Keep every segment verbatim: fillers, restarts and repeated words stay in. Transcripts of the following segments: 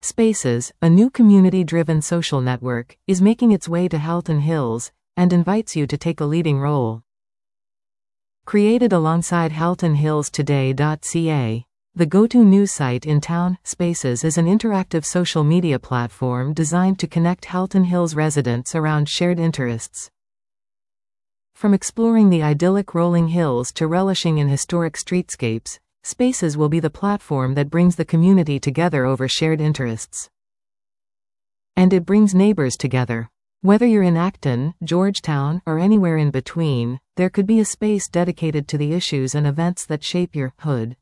Spaces, a new community-driven social network, is making its way to Halton Hills and invites you to take a leading role. Created alongside Halton Hills Today dot c a, the go-to news site in town, Spaces is an interactive social media platform designed to connect Halton Hills residents around shared interests. From exploring the idyllic rolling hills to relishing in historic streetscapes, Spaces will be the platform that brings the community together over shared interests. And it brings neighbors together. Whether you're in Acton, Georgetown, or anywhere in between, there could be a space dedicated to the issues and events that shape your hood.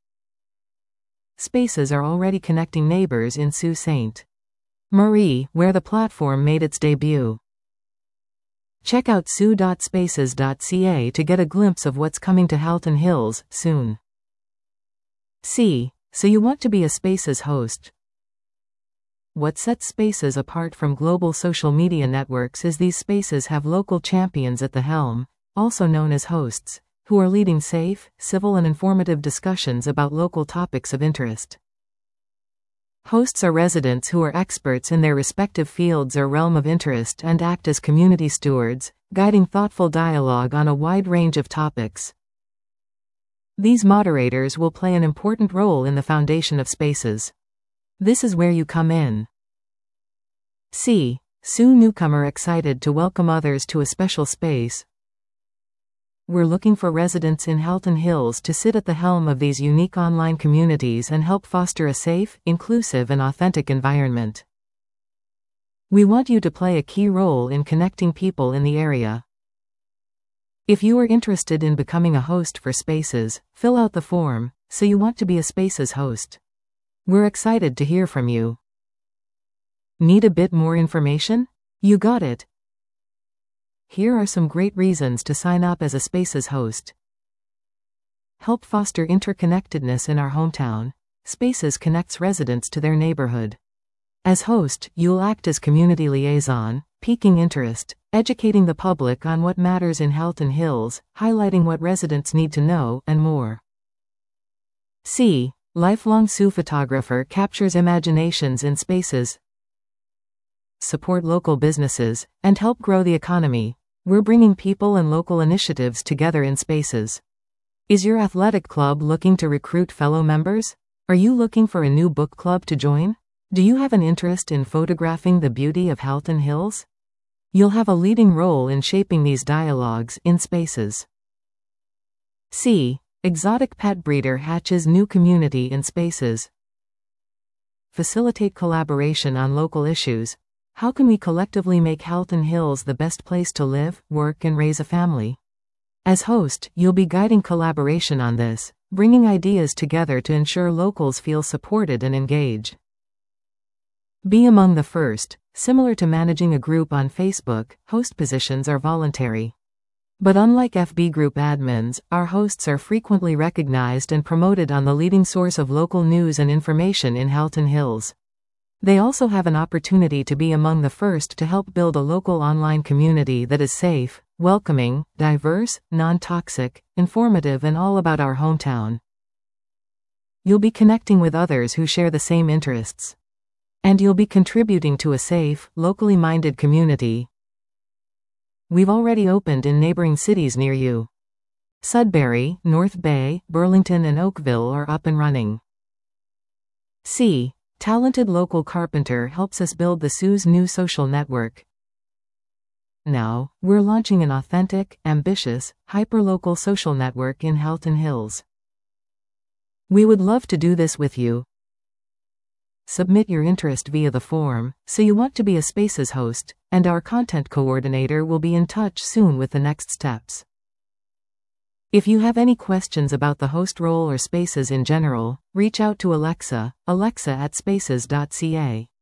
Spaces are already connecting neighbors in Sault Ste. Marie, where the platform made its debut. Check out sault dot spaces dot c a to get a glimpse of what's coming to Halton Hills soon. C. So you want to be a Spaces host. What sets Spaces apart from global social media networks is these spaces have local champions at the helm, also known as hosts, who are leading safe, civil and informative discussions about local topics of interest. Hosts are residents who are experts in their respective fields or realm of interest and act as community stewards, guiding thoughtful dialogue on a wide range of topics. These moderators will play an important role in the foundation of Spaces. This is where you come in. C. Sue newcomer excited to welcome others to a special space. We're looking for residents in Halton Hills to sit at the helm of these unique online communities and help foster a safe, inclusive and authentic environment. We want you to play a key role in connecting people in the area. If you are interested in becoming a host for Spaces, fill out the form, so you want to be a Spaces host. We're excited to hear from you. Need a bit more information? You got it. Here are some great reasons to sign up as a Spaces host. Help foster interconnectedness in our hometown. Spaces connects residents to their neighborhood. As host, you'll act as community liaison, piquing interest, educating the public on what matters in Halton Hills, highlighting what residents need to know, and more. C. Lifelong Sioux photographer captures imaginations in Spaces. Support local businesses and help grow the economy. We're bringing people and local initiatives together in Spaces. Is your athletic club looking to recruit fellow members? Are you looking for a new book club to join? Do you have an interest in photographing the beauty of Halton Hills? You'll have a leading role in shaping these dialogues in Spaces. C. Exotic pet breeder hatches new community in Spaces. Facilitate collaboration on local issues. How can we collectively make Halton Hills the best place to live, work and raise a family? As host, you'll be guiding collaboration on this, bringing ideas together to ensure locals feel supported and engaged. Be among the first. Similar to managing a group on Facebook, host positions are voluntary. But unlike F B group admins, our hosts are frequently recognized and promoted on the leading source of local news and information in Halton Hills. They also have an opportunity to be among the first to help build a local online community that is safe, welcoming, diverse, non-toxic, informative and all about our hometown. You'll be connecting with others who share the same interests. And you'll be contributing to a safe, locally minded community. We've already opened in neighboring cities near you. Sudbury, North Bay, Burlington and Oakville are up and running. C. Talented local carpenter helps us build the Sioux's new social network. Now, we're launching an authentic, ambitious, hyperlocal social network in Halton Hills. We would love to do this with you. Submit your interest via the form, so you want to be a Spaces host, and our content coordinator will be in touch soon with the next steps. If you have any questions about the host role or Spaces in general, reach out to Alexa, Alexa at spaces dot c a.